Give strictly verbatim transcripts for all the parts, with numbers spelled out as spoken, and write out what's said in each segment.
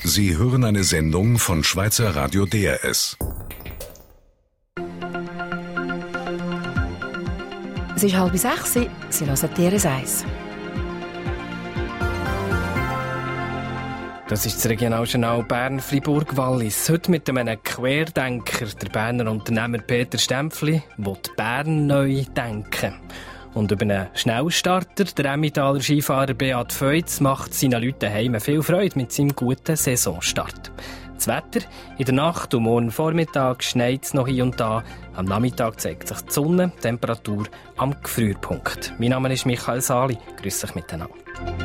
Sie hören eine Sendung von Schweizer Radio D R S. Es ist halb sechs, Sie hören D R S eins. Das ist das Regionaljournal Bern-Fribourg-Wallis. Heute mit einem Querdenker, der Berner Unternehmer Peter Stempfli, will Bern neu denken. Und über einen Schnellstarter, der Emmentaler Skifahrer Beat Feutz, macht seinen Leuten daheim viel Freude mit seinem guten Saisonstart. Das Wetter: in der Nacht und morgen Vormittag schneit es noch hier und da. Am Nachmittag zeigt sich die Sonne, Temperatur am Gefrierpunkt. Mein Name ist Michael Sali. Grüß euch miteinander.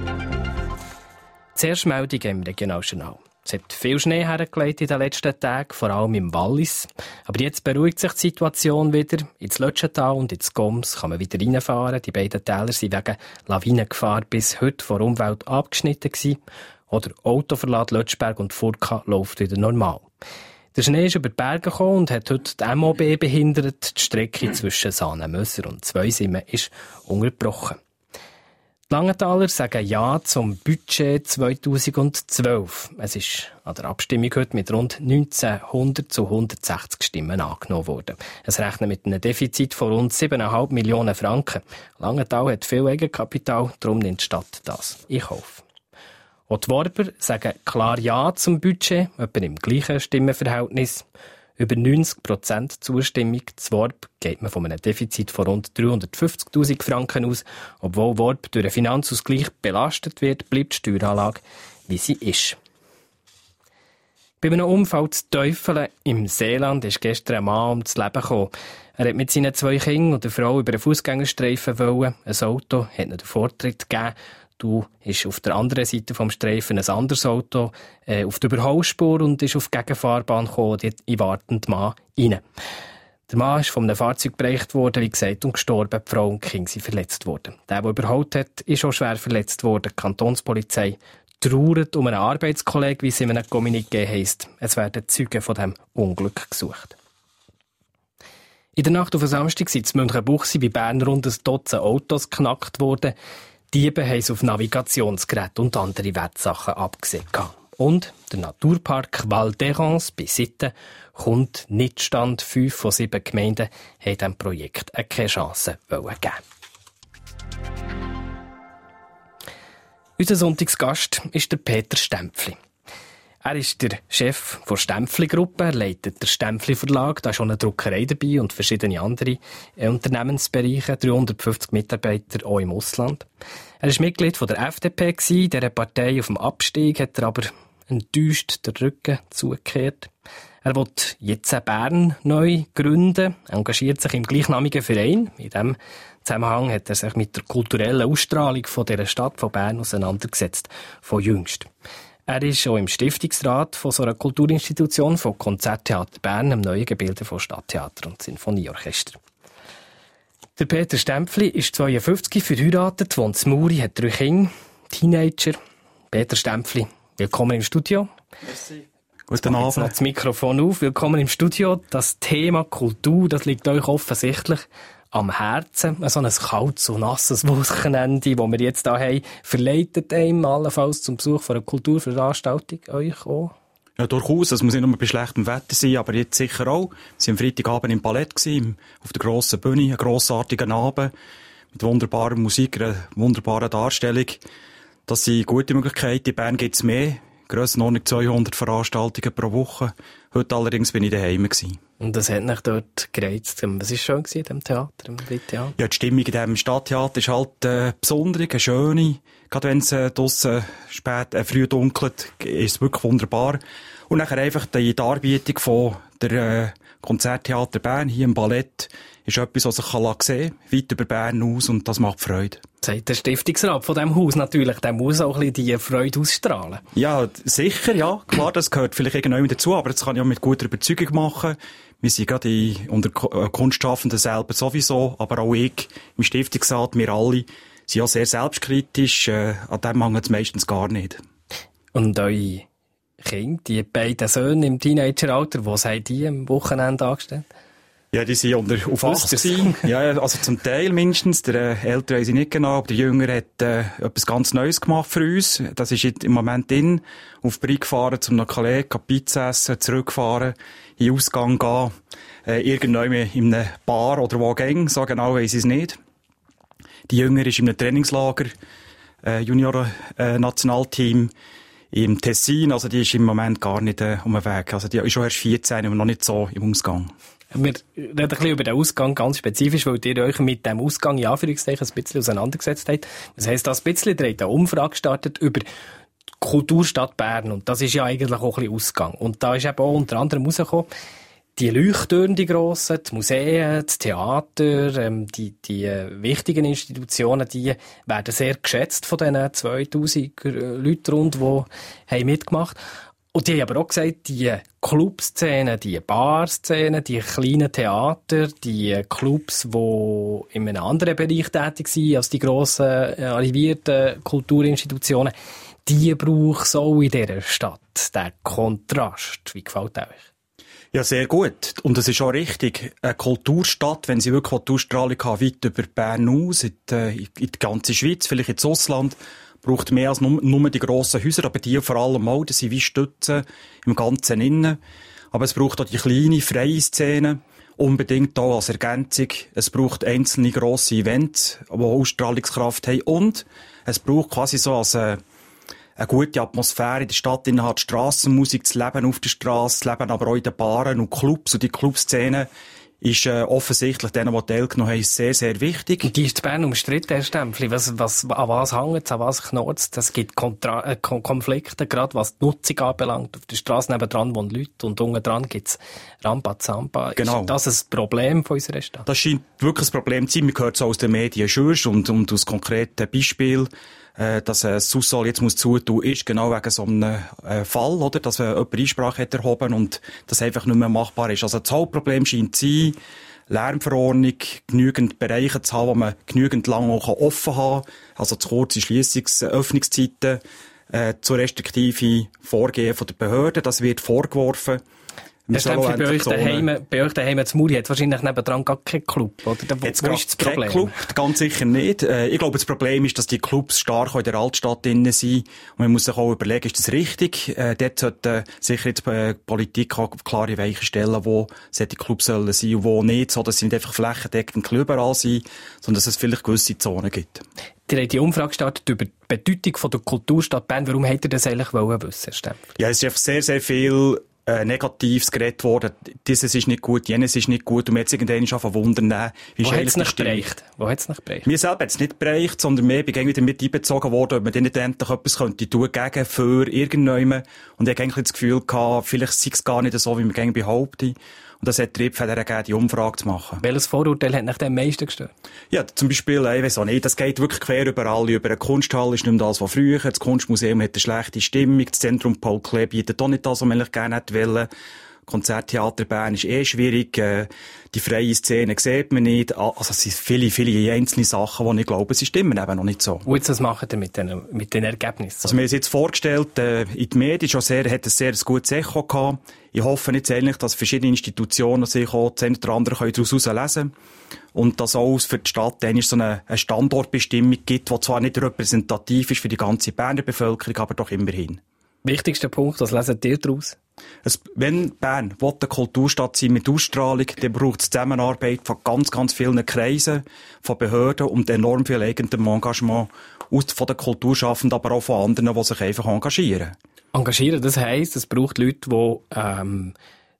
Zuerst Meldungen im Regionaljournal. Es hat viel Schnee hergelegt in den letzten Tagen, vor allem im Wallis. Aber jetzt beruhigt sich die Situation wieder. Ins Lötschental und ins Goms kann man wieder reinfahren. Die beiden Täler sind wegen Lawinengefahr bis heute vor Umwelt abgeschnitten gewesen. Oder Autoverlad Lötschberg und Furka läuft wieder normal. Der Schnee ist über die Berge gekommen und hat heute die M O B behindert. Die Strecke zwischen Saanen-Möser und Zweisimmen ist unterbrochen. Die Langenthaler sagen Ja zum Budget zweitausendzwölf. Es ist an der Abstimmung heute mit rund neunzehnhundert zu hundertsechzig Stimmen angenommen worden. Es rechnet mit einem Defizit von rund sieben Komma fünf Millionen Franken. Langenthal hat viel Eigenkapital, darum nimmt die Stadt das in Kauf. Auch die Worber sagen klar Ja zum Budget, etwa im gleichen Stimmenverhältnis. Über neunzig Prozent Zustimmung zu Worb geht man von einem Defizit von rund dreihundertfünfzigtausend Franken aus. Obwohl Worb durch einen Finanzausgleich belastet wird, bleibt die Steueranlage, wie sie ist. Bei einem Unfall zu Teufeln im Seeland ist gestern ein Mann ums Leben gekommen. Er hat mit seinen zwei Kindern und der Frau über einen Fußgängerstreifen wollen. Ein Auto hat ihm den Vortritt gegeben. Du ist auf der anderen Seite vom Streifen ein anderes Auto äh, auf der Überholspur und ist auf die Gegenfahrbahn gekommen, in den wartenden Mann rein. Der Mann ist von einem Fahrzeug bereicht worden, wie gesagt, und gestorben. Die Frau und die Kinder sind verletzt worden. Der, der überholt hat, ist auch schwer verletzt worden. Die Kantonspolizei trauert um einen Arbeitskollegen, wie es in einem Kommuniqué heisst. Es werden Zeugen von diesem Unglück gesucht. In der Nacht auf den Samstag sind in Münchenbuchsee bei Bern rund ein Dutzend Autos geknackt worden. Diebe haben es auf Navigationsgeräte und andere Wertsachen abgesehen. Und der Naturpark Val d'Erens bei Sitten kommt nicht stand. Fünf von sieben Gemeinden haben diesem Projekt keine Chance geben. Unser Sonntagsgast ist der Peter Stempfli. Er ist der Chef der Stempfli-Gruppe, er leitet den Stempfli-Verlag, da ist schon eine Druckerei dabei und verschiedene andere Unternehmensbereiche, dreihundertfünfzig Mitarbeiter auch im Ausland. Er war Mitglied von der F D P, dieser Partei auf dem Abstieg, hat er aber enttäuscht den Rücken zugekehrt. Er will jetzt Bern neu gründen, engagiert sich im gleichnamigen Verein. In diesem Zusammenhang hat er sich mit der kulturellen Ausstrahlung von dieser Stadt von Bern auseinandergesetzt, von jüngst. Er ist auch im Stiftungsrat von so einer Kulturinstitution von Konzerttheater Bern, einem neuen Gebilde von Stadttheater und Sinfonieorchester. Der Peter Stempfli ist zweiundfünfzig, verheiratet, wohnt in Muri, hat drei Kinder, Teenager. Peter Stempfli, willkommen im Studio. Merci. Guten Abend. Jetzt noch das Mikrofon auf. Willkommen im Studio. Das Thema Kultur, das liegt euch offensichtlich am Herzen. So ein kaltes und nasses Wochenende, das wir jetzt hier haben, verleitet einem allenfalls zum Besuch von einer Kulturveranstaltung euch auch? Ja, durchaus. Es muss nicht nur bei schlechtem Wetter sein, aber jetzt sicher auch. Wir waren am Freitagabend im Ballett, auf der grossen Bühne, einen grossartigen Abend, mit wunderbarer Musik, einer wunderbaren Darstellung. Das sind gute Möglichkeiten. In Bern gibt es mehr. Grössenordnung zweihundert Veranstaltungen pro Woche. Heute allerdings bin ich daheim gewesen. Und das hat mich dort gereizt. Was war schön in diesem Theater, im Theater? Ja, die Stimmung in diesem Stadttheater ist halt äh, besonders, eine schöne. Gerade wenn es äh, draussen spät, äh, früh dunkelt, ist es wirklich wunderbar. Und nachher einfach die Darbietung von der äh, Konzerttheater Bern hier im Ballett ist etwas, was sich sehen kann, weit über Bern aus, und das macht Freude. Sagt der Stiftungsrat von diesem Haus natürlich, der muss auch ein bisschen diese Freude ausstrahlen. Ja, sicher, ja. Klar, das gehört vielleicht irgendwann dazu, aber das kann ich auch mit guter Überzeugung machen. Wir sind gerade in, unter Kunstschaffenden selber sowieso, aber auch ich im Stiftungsrat, wir alle, sind auch sehr selbstkritisch. Äh, an dem hängt es meistens gar nicht. Und eure Kinder, die beiden Söhne im Teenageralter, was haben die am Wochenende angestellt? Ja, die sind unter, auf achtzig. Ja, also zum Teil mindestens. Der äh, Ältere weiß ich nicht genau, aber der Jüngere hat äh, etwas ganz Neues gemacht für uns. Das ist jetzt im Moment in, auf Brie gefahren, zum einem Kollegen Pizza essen, zurückfahren, in den Ausgang gehen, äh, irgendwann in einem Bar oder wo gäng, so genau weiss ich es nicht. Die Jüngere ist in einem Trainingslager, äh, Junior-Nationalteam, äh, im Tessin, also die ist im Moment gar nicht äh, um den Weg. Also die ist schon erst vierzehn, aber noch nicht so im Ausgang. Wir reden ein bisschen über den Ausgang ganz spezifisch, weil ihr euch mit dem Ausgang in Anführungszeichen ein bisschen auseinandergesetzt habt. Das heisst, das ein bisschen, ihr habt eine Umfrage gestartet über die Kulturstadt Bern und das ist ja eigentlich auch ein bisschen Ausgang. Und da ist eben auch unter anderem rausgekommen, die Leuchttürme, die grossen, die Museen, das Theater, ähm, die, die äh, wichtigen Institutionen, die werden sehr geschätzt von diesen zweitausend Leuten rund, die haben mitgemacht haben. Und die haben aber auch gesagt, die Clubszenen, die Barszenen, die kleinen Theater, die Clubs, die in einem anderen Bereich tätig sind als die grossen, äh, arrivierten Kulturinstitutionen, die braucht es auch in dieser Stadt. Der Kontrast. Wie gefällt euch? Ja, sehr gut. Und es ist auch richtig. Eine Kulturstadt, wenn sie wirklich Kulturstrahlung hat, weit über Bern aus, in die, in die ganze Schweiz, vielleicht ins Ausland, braucht mehr als nur, nur die grossen Häuser, aber die vor allem auch, das sind wie Stützen im Ganzen innen. Aber es braucht auch die kleine, freie Szene, unbedingt auch als Ergänzung. Es braucht einzelne grosse Events, die Ausstrahlungskraft haben. Und es braucht quasi so als eine, eine gute Atmosphäre in der Stadt. Innen hat Strassenmusik, das Leben auf der Straße, das Leben aber auch in den Baren und Clubs. Und die Clubszene ist äh, offensichtlich denen, die teilgenommen haben, sehr, sehr wichtig. Und die ist in Bern umstritten, Herr Stempfli. Was, was, an was hängt es, an was knurrt es? Es gibt Kontra- äh, Konflikte, gerade was die Nutzung anbelangt. Auf der Straße nebendran wohnen Leute und unten dran gibt es Rambazamba. Genau. Ist das ein Problem von unserer Stadt? Das scheint wirklich ein Problem zu sein. Man hört es aus den Medien schon und, und aus konkreten Beispielen, äh, dass äh, Sussol jetzt muss zutun, ist genau wegen so einem äh, Fall, oder? Dass äh, jemand Einsprache hat erhoben und das einfach nicht mehr machbar ist. Also das Hauptproblem scheint zu sein, Lärmverordnung, genügend Bereiche zu haben, wo man genügend lang auch offen haben kann, also zu kurze Schliessungs-, Öffnungszeiten, äh, zu restriktive Vorgehen von der Behörden, das wird vorgeworfen. Herr Stempfli, bei euch daheim, bei euch daheim zu Muri hat wahrscheinlich nebendran gar keinen Club, oder? Da, wo, jetzt wo ist das Problem? Club, ganz sicher nicht. Äh, ich glaube, das Problem ist, dass die Clubs stark in der Altstadt drin sind. Und man muss sich auch überlegen, ist das richtig? Äh, dort sollte äh, sicher jetzt äh, Politik auch klare Weichen stellen, wo solche Clubs sollen sein und wo nicht, so dass sie nicht einfach flächendeckend überall sind, sondern dass es vielleicht gewisse Zonen gibt. Ihr habt die Umfrage gestartet über die Bedeutung von der Kulturstadt Bern. Warum habt ihr das eigentlich wollen wissen, Herr Stempfli? Ja, es ist einfach sehr, sehr viel Äh, Negatives geredet worden. Dieses ist nicht gut, jenes ist nicht gut. Und wir jetzt irgendwann schon verwundern, wie Wo hat es nicht bereicht? Wo hat es nicht bereicht? Mir selber hat es nicht bereicht, sondern mehr bin wieder mit einbezogen worden, ob man dann nicht endlich etwas könnte tun gegen, für irgendjemanden. Und ich hatte eigentlich das Gefühl gehabt, vielleicht sei es gar nicht so, wie man gerne behauptet. Und das hat Triebfeder gegeben, die Umfrage zu machen. Welches Vorurteil hat nach dem meisten gestört? Ja, zum Beispiel, ich weiss auch nicht, das geht wirklich quer überall. Über eine Kunsthalle ist nicht mehr das, was früher. Das Kunstmuseum hat eine schlechte Stimmung. Das Zentrum Paul Klee bietet auch nicht das, was man eigentlich gerne hätte wollen. Konzerttheater Bern ist eh schwierig. Äh, die freie Szene sieht man nicht. Also es sind viele, viele einzelne Sachen, die ich glaube, sie stimmen eben noch nicht so. Und jetzt, was macht ihr mit den, mit den Ergebnissen? Also wir haben es jetzt vorgestellt, äh, in den Medien schon sehr, hat es sehr ein gutes Echo gehabt. Ich hoffe jetzt eigentlich, dass verschiedene Institutionen sich auch das eine oder andere daraus herauslesen können. Und dass auch für die Stadt dann so eine, eine Standortbestimmung gibt, die zwar nicht repräsentativ ist für die ganze Berner Bevölkerung, aber doch immerhin. Wichtigster Punkt, was lesen ihr daraus? Es, wenn Bern will eine Kulturstadt sein mit Ausstrahlung, dann braucht es Zusammenarbeit von ganz, ganz vielen Kreisen, von Behörden und enorm viel eigenem Engagement aus von den Kulturschaffenden, aber auch von anderen, die sich einfach engagieren. Engagieren, das heisst, es braucht Leute, die ähm,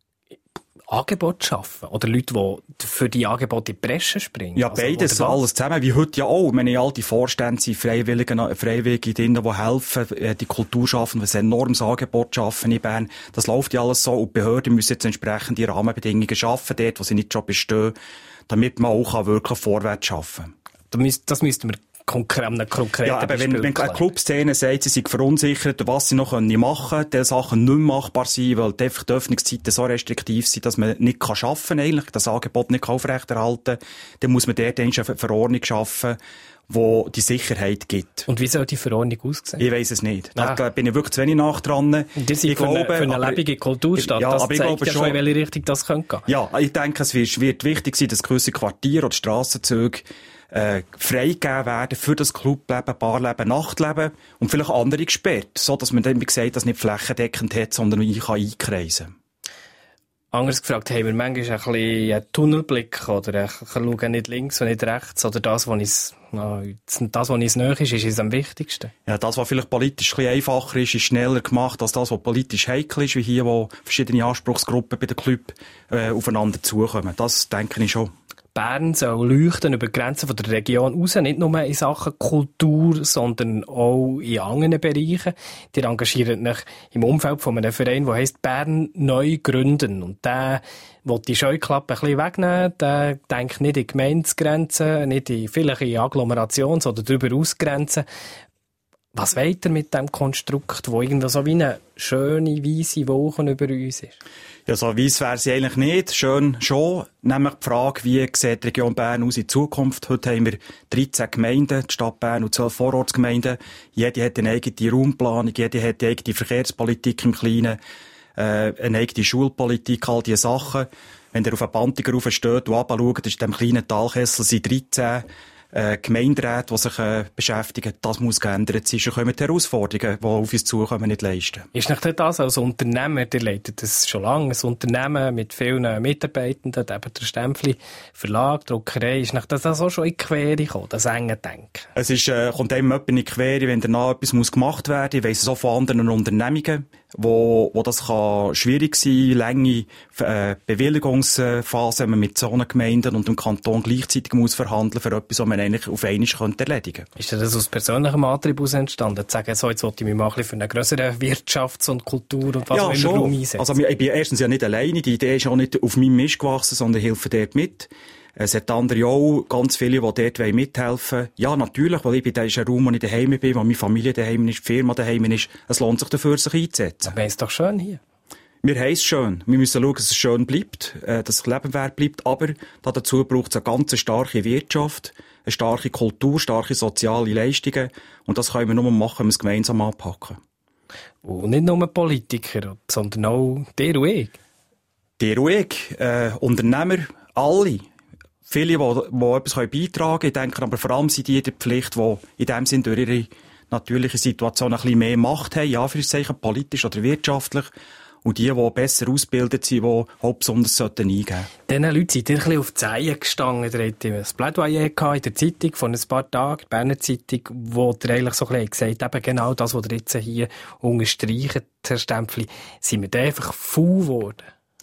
Angebote schaffen oder Leute, die für die Angebote in die Bresche springen. Ja, also, beides, alles zusammen, wie heute ja auch. Meine alte Vorstände sind Freiwillige, Freiwillige drinnen, die helfen, die Kultur schaffen, ein enormes Angebot schaffen in Bern. Das läuft ja alles so und die Behörden müssen jetzt entsprechend die Rahmenbedingungen schaffen, dort, wo sie nicht schon bestehen, damit man auch wirklich vorwärts schaffen kann. Das müssten wir konkret, einem konkreten Ja, aber wenn, wenn eine Clubszene sagt, sie sind verunsichert, was sie noch machen können, die Sachen nicht mehr machbar sind, weil die, die Öffnungszeiten so restriktiv sind, dass man nicht kann schaffen eigentlich, das Angebot nicht aufrechterhalten kann, dann muss man dort eine Verordnung schaffen, wo die Sicherheit gibt. Und wie soll die Verordnung aussehen? Ich weiss es nicht. Da Ah. bin ich wirklich zu wenig nach dran. Und ihr seid ich für, glaube, eine, für eine aber, lebende Kulturstadt. Ja, das aber ich zeigt glaube ja schon, schon, in welche Richtung das könnte gehen. Ja, ich denke, es wird, wird wichtig sein, dass gewisse Quartiere oder Strassenzüge äh, freigegeben werden für das Clubleben, Barleben, Nachtleben und vielleicht andere gesperrt, so dass man dann, wie gesagt, das nicht flächendeckend hat, sondern ich kann einkreisen kann. Anders gefragt, haben wir manchmal ein bisschen einen Tunnelblick oder ich schaue nicht links und nicht rechts oder das, was uns, das, was uns näher ist, ist uns am wichtigsten? Ja, das, was vielleicht politisch ein bisschen einfacher ist, ist schneller gemacht als das, was politisch heikel ist, wie hier, wo verschiedene Anspruchsgruppen bei den Club äh, aufeinander zukommen. Das denke ich schon. Bern soll leuchten über die Grenzen von der Region raus, nicht nur in Sachen Kultur, sondern auch in anderen Bereichen. Die engagieren sich im Umfeld von einem Verein, der heisst Bern neu gründen. Und der will die Scheuklappe ein bisschen wegnehmen. Der denkt nicht in Gemeindegrenzen, nicht in vielleicht in Agglomerations- oder darüber ausgrenzen. Was weiter mit dem Konstrukt, wo irgendwo so wie eine schöne, weisse Wolke über uns ist? Ja, so weiss wäre sie eigentlich nicht. Schön schon. Nämlich die Frage, wie sieht die Region Bern aus in Zukunft? Heute haben wir dreizehn Gemeinden, die Stadt Bern und zwölf Vorortsgemeinden. Jede hat eine eigene Raumplanung, jede hat eine eigene Verkehrspolitik im Kleinen, äh, eine eigene Schulpolitik, all diese Sachen. Wenn ihr auf einen Bantiger rauf steht und runterschaut, ist in diesem kleinen Talkessel sind dreizehn Äh, Gemeinderäte, die sich äh, beschäftigen, das muss geändert sein. Schon können wir die Herausforderungen, die auf uns zukommen, nicht leisten. Ist nicht das als Unternehmer, der leitet das schon lange, ein Unternehmen mit vielen Mitarbeitenden, eben der Stempfli Verlag, Druckerei, ist nicht das auch schon in die Quere gekommen, das enge Denken? Es ist, äh, kommt einem jemand in die Quere, wenn danach etwas muss gemacht werden muss. Ich weiss es auch von anderen Unternehmungen, wo, wo das kann schwierig sein, lange äh, Bewilligungsphasen, wenn man mit Zonengemeinden und dem Kanton gleichzeitig muss verhandeln für etwas, was man eigentlich auf einmal könnte erledigen könnte. Ist das aus persönlichem Antrieb entstanden? Zu sagen, so, jetzt wollte ich mich mal ein bisschen für eine grössere Wirtschafts- und Kultur und was ja, auch immer Raum einsetzen? Also, ich bin erstens ja nicht alleine. Die Idee ist auch nicht auf meinem Mist gewachsen, sondern helfe dort mit. Es hat andere auch, ganz viele, die dort mithelfen wollen. Ja, natürlich, weil ich bin, da ist ein Raum, wo ich daheim bin, wo meine Familie daheim ist, die Firma daheim ist. Es lohnt sich dafür, sich einzusetzen. Aber ist doch schön hier. Wir haben es schön. Wir müssen schauen, dass es schön bleibt, dass es lebenwert bleibt. Aber dazu braucht es eine ganz starke Wirtschaft, eine starke Kultur, starke soziale Leistungen. Und das können wir nur machen, wenn wir es gemeinsam anpacken. Und nicht nur Politiker, sondern auch der und ich. Der und ich, äh, Unternehmer, alle. Viele, die, die etwas beitragen können. Ich denke aber vor allem sind die in der Pflicht, die in dem Sinn durch ihre natürliche Situation ein bisschen mehr Macht haben, ja, für politisch oder wirtschaftlich. Und die, die besser ausgebildet sind, die hauptbesonders eingeben sollten. Diesen Leuten seid ihr ein bisschen auf die Zehen gestanden. Ihr hattet ein Plädoyer in der Zeitung von ein paar Tagen, die Berner Zeitung, wo ihr eigentlich so ein bisschen gesagt habt, eben genau das, was ihr jetzt hier unterstreicht, Herr Stempfli, sind wir da einfach faul geworden?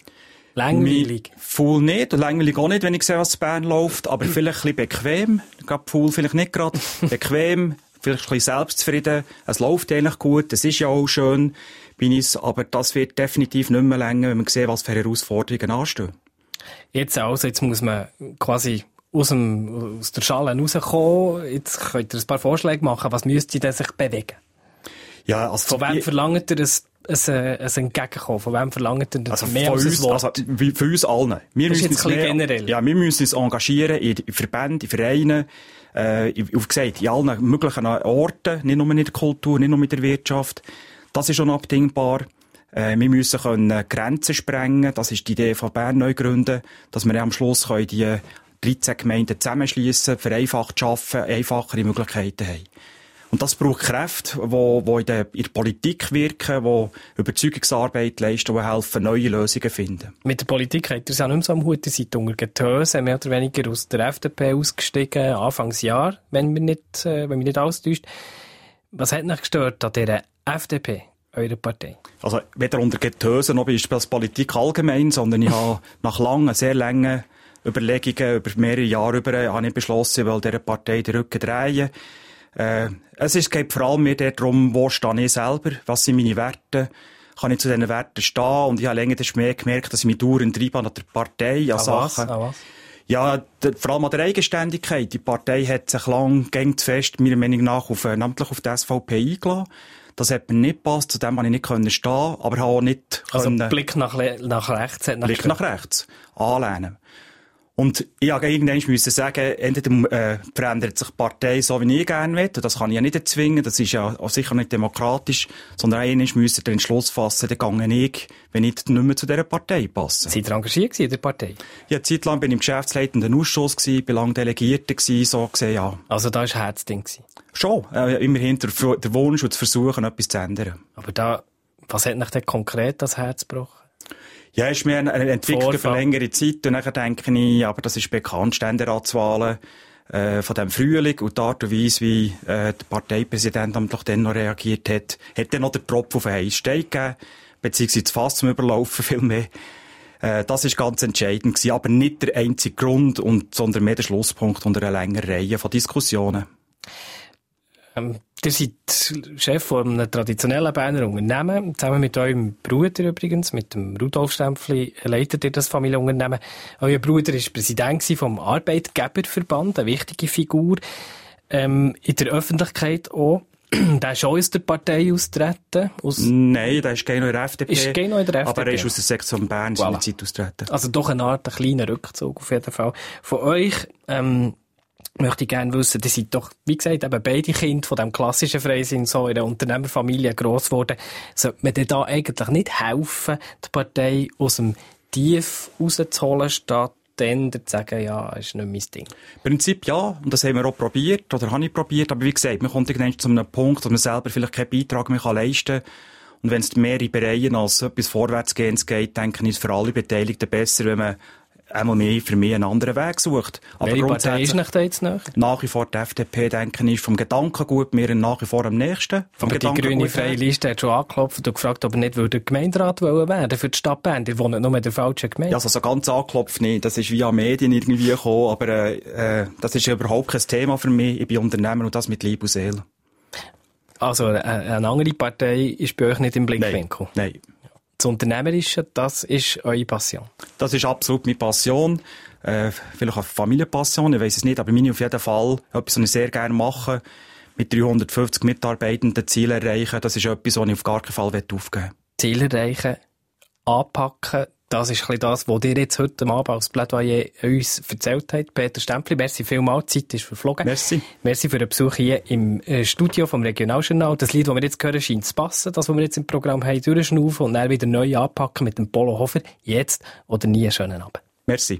Langweilig? Faul nicht und langweilig auch nicht, wenn ich sehe, was in Bern läuft, aber vielleicht ein bisschen bequem. Ich glaube, faul vielleicht nicht gerade. Bequem, vielleicht ein bisschen selbstzufrieden. Es läuft eigentlich gut, es ist ja auch schön, bin ich, aber das wird definitiv nicht mehr länger, wenn man sieht, was für Herausforderungen anstehen. Jetzt also, jetzt muss man quasi aus, dem, aus der Schale rauskommen. Jetzt könnt ihr ein paar Vorschläge machen. Was müsste denn sich bewegen? Ja, also von wem verlangt ihr ein ein, ein Entgegenkommen? Von wem verlangt ihr das also mehr als ein Wort? Also für uns allen. Wir das ist jetzt ein bisschen generell. Ja, wir müssen uns engagieren in Verbänden, in Vereinen, äh, wie gesagt, in allen möglichen Orten, nicht nur in der Kultur, nicht nur in der Wirtschaft. Das ist schon abdingbar. Äh, wir müssen können Grenzen sprengen. Das ist die Idee von Bern neu gründen, dass wir am Schluss können die dreizehn Gemeinden zusammenschliessen, vereinfacht arbeiten, einfachere Möglichkeiten haben. Und das braucht Kräfte, die, die in, der, in der Politik wirken, die Überzeugungsarbeit leisten, die helfen, neue Lösungen zu finden. Mit der Politik habt ihr es auch nicht mehr so am Hut. Ihr seid unter Getöse, mehr oder weniger aus der F D P ausgestiegen, Anfangsjahr, wenn mich nicht, äh, wenn mich nicht alles täuscht. Was hat euch gestört an dieser F D P, eurer Partei? Also, weder unter Getöse noch ist das Politik allgemein, sondern ich habe nach langen, sehr langen Überlegungen über mehrere Jahre über, habe ich beschlossen, ich will dieser Partei den Rücken drehen. Äh, es ist, geht vor allem mir darum, wo stehe ich selber, was sind meine Werte, kann ich zu diesen Werten stehen, und ich habe länger mehr gemerkt, dass ich mich dauernd treibe an der Partei, an Sachen. Was? Was? Ja, der, vor allem an der Eigenständigkeit. Die Partei hat sich lang, gängig zu fest, meiner Meinung nach, auf, namentlich auf die S V P eingelassen. Das hat mir nicht gepasst, zu dem konnte ich nicht können stehen, aber habe auch nicht also können, Blick nach, nach rechts hat Blick nach rechts, anlehnen. Und ich musste irgendwann sagen, entweder äh, verändert sich die Partei so, wie ich gerne will, und das kann ich ja nicht erzwingen, das ist ja auch sicher nicht demokratisch, sondern irgendwann müsste den Entschluss fassen, dann gehe ich, wenn ich nicht mehr zu dieser Partei passe. Seid ihr engagiert in der Partei? Ja, eine Zeit lang bin ich im geschäftsleitenden Ausschuss gewesen, bin lange Delegierter gewesen, so gesehen, ja. Also da war ein Herzding. Schon, äh, immerhin der, der Wunsch und das Versuchen, etwas zu ändern. Aber da, was hat euch denn konkret das Herz gebrochen? Ja, ist mir eine Entwicklung für längere Zeit. Und dann denke ich, aber das ist bekannt, Ständeratswahlen äh, von dem Frühling und die Art und Weise, wie äh, der Parteipräsident am doch dann noch reagiert hat, hat dann noch den Tropfen auf den heißen Stein gegeben, beziehungsweise das Fass zum Überlaufen vielmehr. Äh, das ist ganz entscheidend gewesen, aber nicht der einzige Grund, und, sondern mehr der Schlusspunkt unter einer längeren Reihe von Diskussionen. Ähm, ihr seid Chef von einem traditionellen Berner Unternehmen. Zusammen mit eurem Bruder übrigens, mit dem Rudolf Stempfli, leitet ihr das Familienunternehmen. Euer Bruder war Präsident vom Arbeitgeberverband, eine wichtige Figur. Ähm, in der Öffentlichkeit auch. Der ist auch aus der Partei austreten? Aus Nein, der ist noch in der F D P. Ist noch in der F D P. Aber er ist aus der Sektion Bern seiner Zeit austreten. Also doch eine Art, ein kleiner Rückzug auf jeden Fall. Von euch, ähm, möchte ich gerne wissen, ihr seid doch, wie gesagt, eben beide Kinder von dem klassischen Freisinn, so in einer Unternehmerfamilie gross geworden. Sollte man denn da eigentlich nicht helfen, die Partei aus dem Tief rauszuholen, statt dann zu sagen, ja, ist nicht mein Ding? Im Prinzip ja, und das haben wir auch probiert, oder habe ich probiert, aber wie gesagt, man kommt irgendwann zu einem Punkt, wo man selber vielleicht keinen Beitrag mehr leisten kann. Und wenn es mehrere Bereiche als etwas Vorwärtsgehens geht, denke ich, ist es für alle Beteiligten besser, wenn man einmal mehr für mich einen anderen Weg sucht. Aber welche Partei ist nicht da jetzt nach? Nach wie vor die F D P, denke ich, ist vom Gedankengut mir nach wie vor am nächsten. Vom Aber die grüne Freie Liste hat schon angeklopft und gefragt, ob er nicht würde Gemeinderat wollen werden für die Stadt Bern. Die wohnen nur in der falschen Gemeinde. Ja, also so ganz angeklopft nicht. Das ist via Medien irgendwie gekommen, aber äh, das ist überhaupt kein Thema für mich. Ich bin Unternehmer und das mit Leib und Seele. Also äh, eine andere Partei ist bei euch nicht im Blickwinkel? Nein. Nein. Das Unternehmerische, das ist eure Passion? Das ist absolut meine Passion. Äh, vielleicht eine Familienpassion, ich weiss es nicht, aber meine auf jeden Fall. Etwas, was ich sehr gerne mache. Mit dreihundertfünfzig Mitarbeitenden Ziele erreichen, das ist etwas, was ich auf gar keinen Fall aufgeben will. Ziele erreichen, anpacken, das ist ein bisschen das, was ihr jetzt heute Abend als Plädoyer uns erzählt habt. Peter Stempfli, merci vielmals, die Zeit ist verflogen. Merci. Merci für den Besuch hier im Studio vom Regionaljournal. Das Lied, das wir jetzt hören, scheint zu passen. Das, was wir jetzt im Programm haben, durchschnaufen und dann wieder neu anpacken mit dem Polo Hofer. Jetzt oder nie. Schönen Abend. Merci.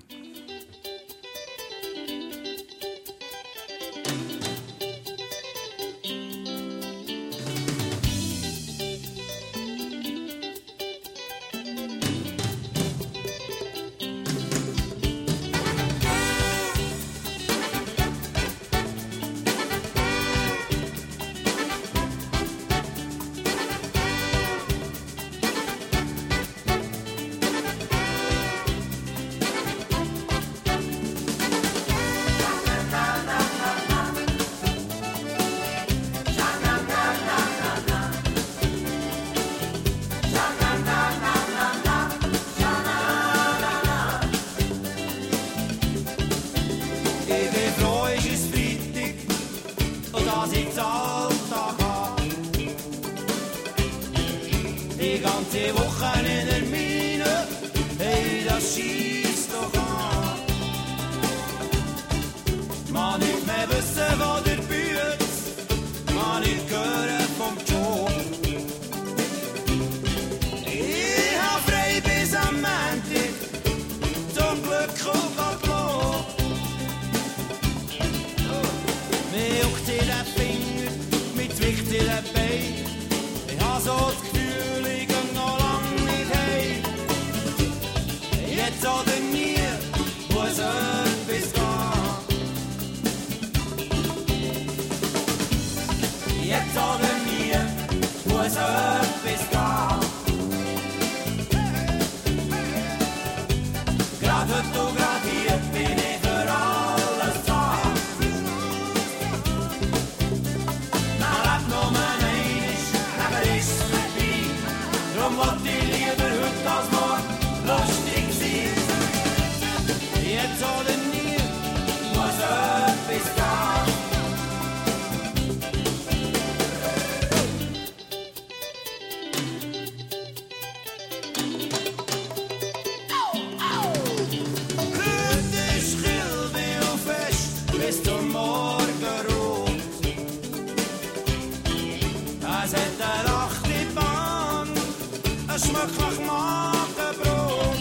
es schmeckt nach Magenbrot.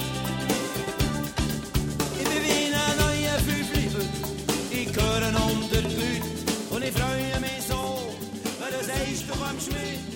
Ich bin wie ein neuer Fünfli, ich gehöre unter die Leute und ich freue mich so, wenn du sagst, du kommst mit.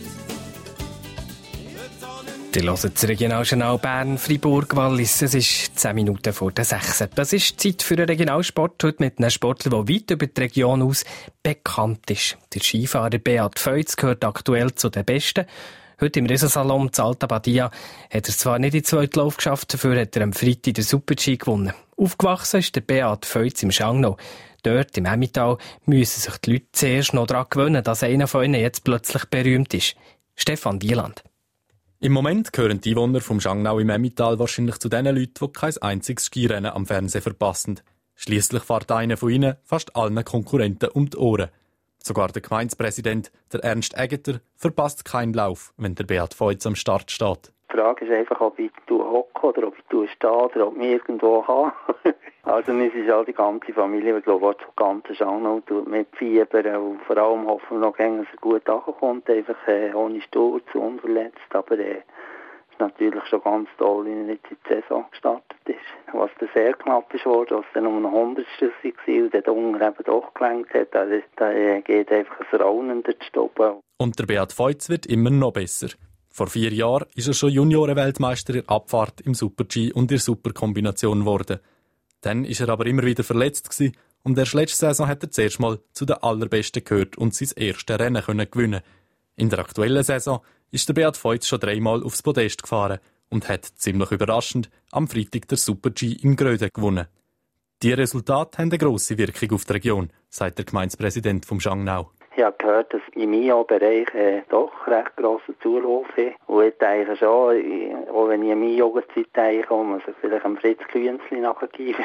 Ihr hört das Regionaljournal Bern-Fribourg-Wallis. Es ist zehn Minuten vor der sechs. Das ist die Zeit für einen Regionalsport heute mit einem Sportler, der weit über die Region aus bekannt ist. Der Skifahrer Beat Feuz gehört aktuell zu den Besten. Heute im Riesensalon zu Alta Badia hat er es zwar nicht in den zweiten Lauf geschafft, dafür hat er am Freitag den Super-G gewonnen. Aufgewachsen ist der Beat Feuz im Schangnau. Dort, im Emmental, müssen sich die Leute zuerst noch daran gewöhnen, dass einer von ihnen jetzt plötzlich berühmt ist. Stefan Dieland. Im Moment gehören die Einwohner vom Schangnau im Emmental wahrscheinlich zu den Leuten, die kein einziges Skirennen am Fernsehen verpassen. Schliesslich fährt einer von ihnen fast allen Konkurrenten um die Ohren. Sogar der Gemeindepräsident, der Ernst Eggeter, verpasst keinen Lauf, wenn der Beat Feuz am Start steht. Die Frage ist einfach, ob ich hocke oder ob ich stehe oder ob ich irgendwo habe. Also wir sind all die ganze Familie, ich glaube auch das ganze Schangnau tut mit Fieber und vor allem hoffen wir noch, dass er gut ankommt, einfach äh, ohne Sturz, unverletzt, aber äh, es ist natürlich schon ganz toll, wie er jetzt in die Saison gestartet ist. Was dann sehr knapp ist worden, was dann um ein Hundertstel war und der Hunger eben doch gelenkt hat, da, da geht einfach ein Raunen durch die Stube. Und der Beat Feuz wird immer noch besser. Vor vier Jahren ist er schon Juniorenweltmeister in der Abfahrt im Super-G und in der Superkombination geworden. Dann war er aber immer wieder verletzt gewesen, und erst letzte Saison hat er zuerst mal zu den Allerbesten gehört und sein erstes Rennen können gewinnen. In der aktuellen Saison ist der Beat Feuz schon dreimal aufs Podest gefahren und hat, ziemlich überraschend, am Freitag der Super-G in Gröden gewonnen. Diese Resultate haben eine grosse Wirkung auf die Region, sagt der Gemeindepräsident vom Schangnau. Ich habe gehört, dass im I A-Bereich äh, doch recht grosser Zulauf ist. Und ich denke schon, auch wenn ich in meine Jugendzeit denke, wo man sich vielleicht am Fritz Küenzli nachgegeben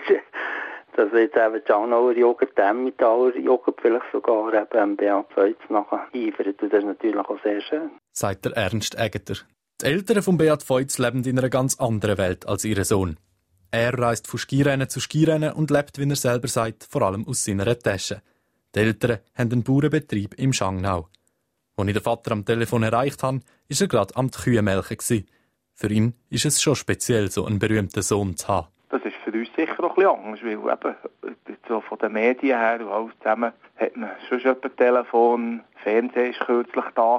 dass jetzt eben die Schangnauer Jugend, die Emmentaler Jugend vielleicht sogar eben am Beat Feuz nacheifert. Und das ist natürlich auch sehr schön. Sagt der Ernst Eggeter. Die Eltern von Beat Feuz leben in einer ganz anderen Welt als ihr Sohn. Er reist von Skirennen zu Skirennen und lebt, wie er selber sagt, vor allem aus seiner Tasche. Die Eltern haben einen Bauernbetrieb im Schangnau. Als ich den Vater am Telefon erreicht habe, war er gerade am Kühe melken. Für ihn ist es schon speziell, so einen berühmten Sohn zu haben. Das ist für uns sicher auch ein bisschen anders, weil eben so von den Medien her und alles zusammen hat man schon schon ein Telefon, Fernsehen war kürzlich da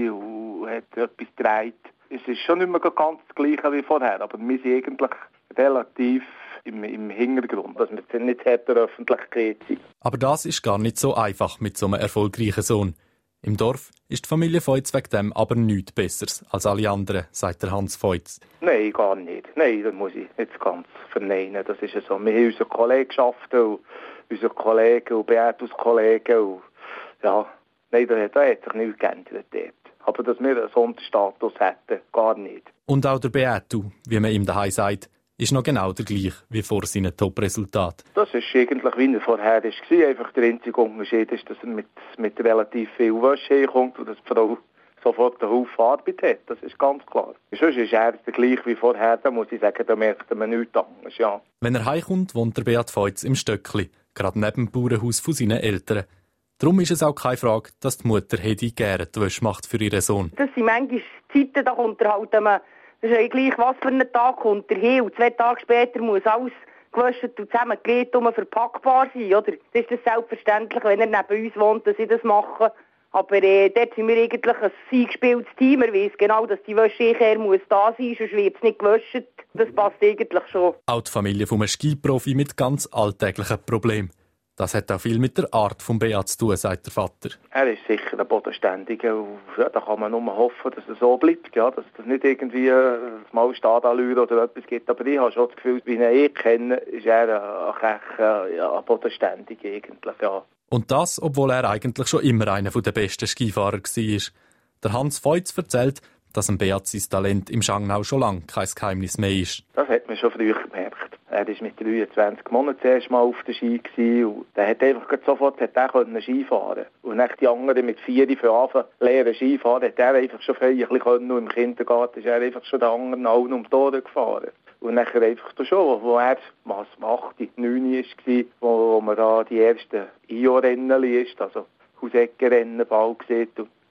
und hat etwas gedreht. Es ist schon nicht mehr ganz das Gleiche wie vorher, aber wir sind eigentlich relativ Im, im Hintergrund, dass wir nicht in der Öffentlichkeit sind. Aber das ist gar nicht so einfach mit so einem erfolgreichen Sohn. Im Dorf ist die Familie Feuz wegen dem aber nichts Besseres als alle anderen, sagt der Hans Feuz. Nein, gar nicht. Nein, das muss ich jetzt ganz verneinen. Das ist ja so. Wir haben unsere Kollegschaften und unsere Kollegen und Beatus-Kollegen. Und ja, nein, da, da hat sich nichts geändert dort. Aber dass wir einen Sonderstatus hätten, gar nicht. Und auch der Beatu, wie man ihm daheim sagt, ist noch genau der gleiche wie vor seinen Top-Resultaten. Das ist eigentlich, wie er vorher war. Einfach der einzige Unterschied ist, dass er mit, mit relativ viel Wäsche herkommt und dass die Frau sofort einen Haufen Arbeit hat. Das ist ganz klar. Sonst ist er der gleiche wie vorher. Da muss ich sagen, da merkt man nichts anderes. Ja. Wenn er heimkommt, wohnt der Beat Feuz im Stöckli, gerade neben dem Bauernhaus von seinen Eltern. Darum ist es auch keine Frage, dass die Mutter Hedi gerne die Wäsche macht für ihren Sohn. Das sind manchmal Zeiten, da kommt er halt einmal. Das ist ja gleich, was für einen Tag kommt er hin. Und zwei Tage später muss alles gewaschen und zusammengelegt und verpackbar sein, oder? Das ist das selbstverständlich, wenn er neben uns wohnt, dass ich das mache. Aber äh, dort sind wir eigentlich ein eingespieltes Team. Er weiss genau, dass die Wäsche her muss da sein, sonst wird es nicht gewaschen. Das passt eigentlich schon. Auch die Familie von einem Skiprofi mit ganz alltäglichen Problemen. Das hat auch viel mit der Art von Beat zu tun, sagt der Vater. Er ist sicher ein Bodenständiger und ja, da kann man nur hoffen, dass er so bleibt, ja, dass es nicht irgendwie äh, mal Stadallure oder etwas gibt. Aber ich habe schon das Gefühl, wie ich ihn kenne, ist er ein, ein, ja, ein Bodenständiger eigentlich, ja. Und das, obwohl er eigentlich schon immer einer der besten Skifahrer war. Der Hans Feuz erzählt, dass ein Beat sein Talent im Schangnau schon lange kein Geheimnis mehr ist. Das hat man schon früher gemerkt. Er war mit dreiundzwanzig Monaten zuerst mal auf der Ski und der hat einfach sofort hat er Ski fahren. Und dann die anderen mit vier für Anfang lernen Skifahren, hat er einfach schon ein bisschen können. Und im Kindergarten ist er einfach schon den anderen allen um die Ohren gefahren. Und dann einfach schon, wo er was acht, neun war, wo, wo man da die ersten I O-Rennen ist, also Hauseckenrennen bald sieht. Und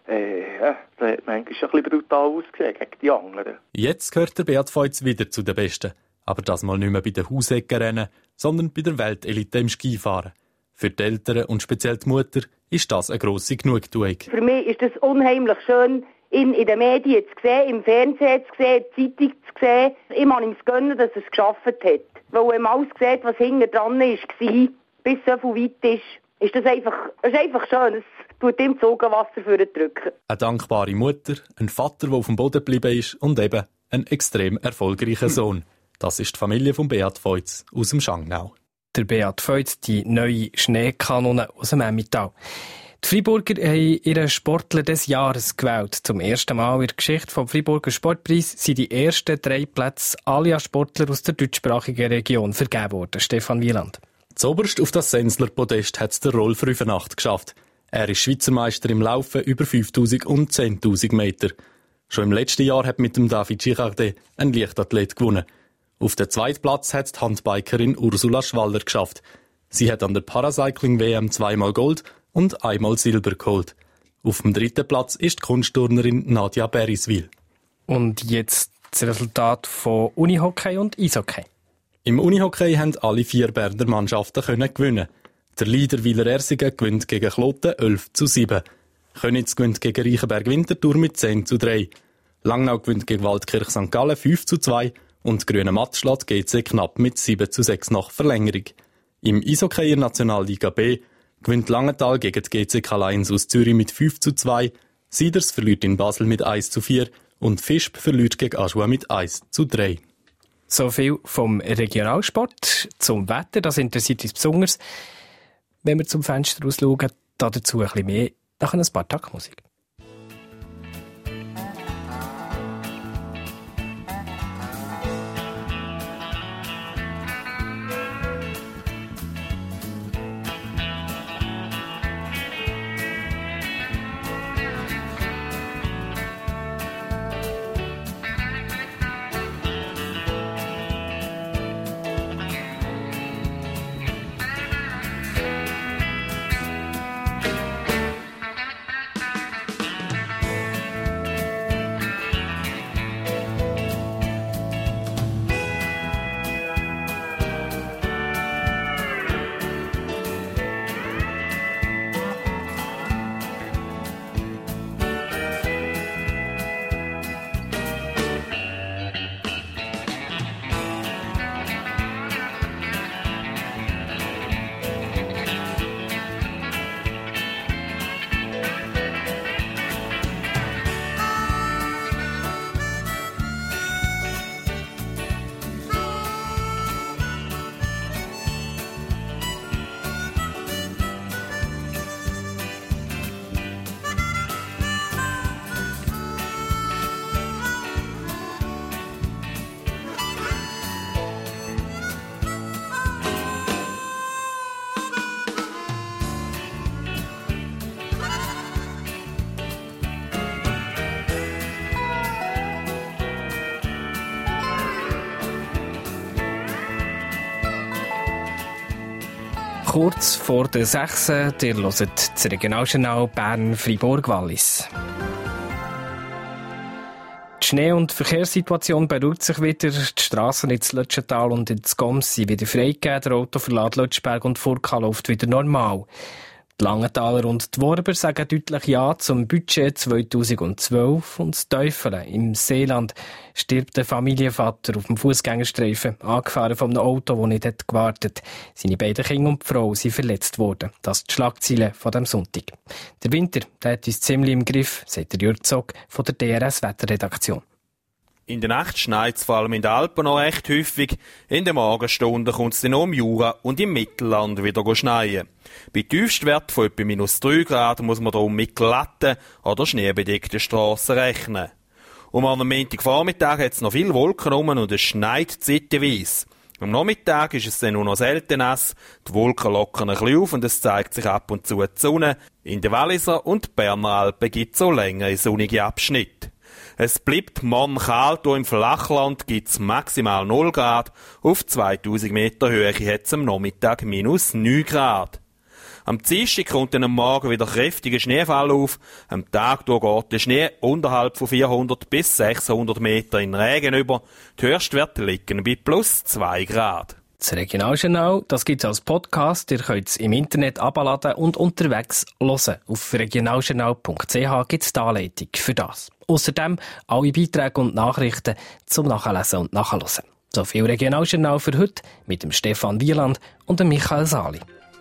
äh, ja, das hat manchmal schon ein bisschen brutal ausgesehen gegen die anderen. Jetzt gehört der Beat Feuz wieder zu den Besten. Aber das mal nicht mehr bei den Hausecken-Rennen, sondern bei der Weltelite im Skifahren. Für die Eltern und speziell die Mutter ist das eine grosse Genugtuung. Für mich ist es unheimlich schön, ihn in den Medien zu sehen, im Fernsehen zu sehen, in der Zeitung zu sehen. Ich kann ihm es gönnen, dass er es geschafft hat. Weil wenn man alles sieht, was hinten dran war, bis so viel weit ist, ist das einfach, das ist einfach schön. Es tut ihm das Augenwasser für den drücken. Eine dankbare Mutter, ein Vater, der auf dem Boden geblieben ist und eben ein extrem erfolgreicher Sohn. Das ist die Familie von Beat Feuz aus dem Schangnau. Der Beat Feuz, die neue Schneekanone aus dem Emmental. Die Freiburger haben ihren Sportler des Jahres gewählt. Zum ersten Mal in der Geschichte vom Freiburger Sportpreis sind die ersten drei Plätze alle an Sportler aus der deutschsprachigen Region vergeben worden. Stefan Wieland. Zoberst auf das Sensler Podest hat es der Rolf Rüfenacht geschafft. Er ist Schweizer Meister im Laufen über fünftausend und zehntausend Meter. Schon im letzten Jahr hat mit dem David Girardet ein Leichtathlet gewonnen. Auf den zweiten Platz hat die Handbikerin Ursula Schwaller geschafft. Sie hat an der Paracycling-W M zweimal Gold und einmal Silber geholt. Auf dem dritten Platz ist die Kunstturnerin Nadja Beriswil. Und jetzt das Resultat von Unihockey und Eishockey. Im Unihockey haben alle vier Berner Mannschaften können gewinnen. Der Leader Wieler Ersingen gewinnt gegen Kloten elf zu sieben. Könitz gewinnt gegen Reichenberg Winterthur mit zehn zu drei. Langnau gewinnt gegen Waldkirch Sankt Gallen fünf zu zwei und Grüne Matt schlägt G C knapp mit sieben zu sechs nach Verlängerung. Im Eishockey in Nationalliga B gewinnt Langenthal gegen die G C K-Lions aus Zürich mit fünf zu zwei, Sieders verliert in Basel mit eins zu vier und Visp verliert gegen Aschua mit eins zu drei. So viel vom Regionalsport. Zum Wetter, das interessiert uns besonders. Wenn wir zum Fenster rausschauen, dazu ein bisschen mehr nach ein paar Tagen Musik. Kurz vor der sechs. Ihr hört das Regionaljournal Bern-Fribourg-Wallis. Die Schnee- und Verkehrssituation beruhigt sich wieder. Die Strassen ins Lötschental und ins Goms sind wieder freigegeben. Der Autoverlad Lötschberg und Furka läuft wieder normal. Die Langenthaler und die Worber sagen deutlich Ja zum Budget zweitausendzwölf und das Teufelen. Im Seeland stirbt der Familienvater auf dem Fußgängerstreifen, angefahren von einem Auto, das nicht hat gewartet. Seine beiden Kinder und die Frau sind verletzt worden. Das sind die Schlagzeilen von diesem Sonntag. Der Winter, der hat uns ziemlich im Griff, sagt der Jürg Zog von der D R S-Wetterredaktion. In der Nacht schneit es vor allem in den Alpen noch recht häufig. In den Morgenstunden kommt es dann auch im Jura und im Mittelland wieder schneien. Bei Tiefstwerten von etwa minus drei Grad muss man darum mit glatten oder schneebedeckten Strassen rechnen. Um am Montagvormittag hat es noch viele Wolken rum und es schneit zeitweise. Am Nachmittag ist es dann nur noch selten nass, die Wolken lockern ein bisschen auf und es zeigt sich ab und zu die Sonne. In den Walliser und Berner Alpen gibt es auch längere sonnige Abschnitte. Es bleibt morgen kalt, hier im Flachland gibt es maximal null Grad, auf zweitausend Meter Höhe hat es am Nachmittag minus neun Grad. Am Dienstag kommt dann am Morgen wieder kräftiger Schneefall auf. Am Tag durch geht der Schnee unterhalb von vierhundert bis sechshundert Meter in Regen über. Die Höchstwerte liegen bei plus zwei Grad. Das Regionaljournal, das gibt es als Podcast. Ihr könnt es im Internet abladen und unterwegs hören. Auf regionaljournal punkt c h gibt es die Anleitung für das. Außerdem alle Beiträge und Nachrichten zum Nachlesen und Nachhören. So viel Regionaljournal für heute mit dem Stefan Wieland und dem Michael Sali.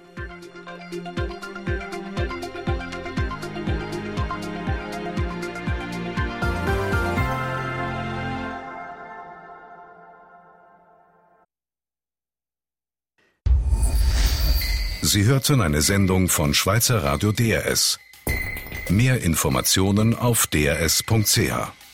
Sie hörten eine Sendung von Schweizer Radio D R S. Mehr Informationen auf d r s punkt c h.